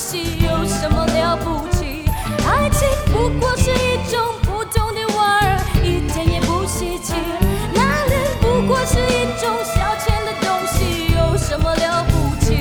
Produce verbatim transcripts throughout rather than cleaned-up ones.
西，有什么了不起？爱情不过是一种普通的玩儿，一点也不稀奇。男人不过是一种消遣的东西，有什么了不起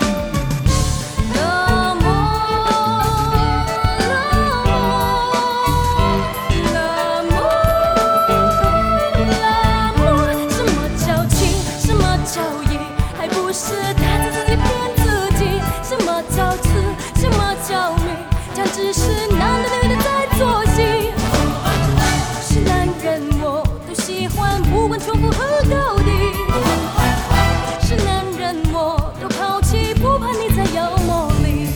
？L'amour，l'amour，l'amour，什么交情，什么交易，还不是他在自己骗自己？什么造次，什么娇媚，这样只是男的女的在做戏。是男人我都喜欢，不管重复和高低。是男人我都抛弃，不怕你再有魔力。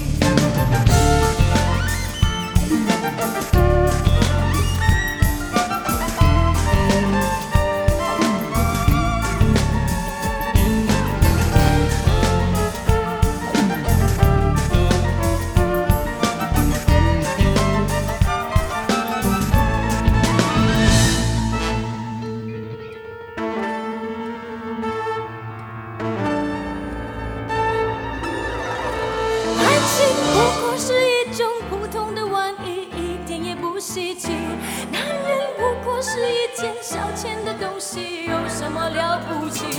爱情不过是一种普通的玩意，一点也不稀奇。男人不过是一件消遣的东西，有什么了不起？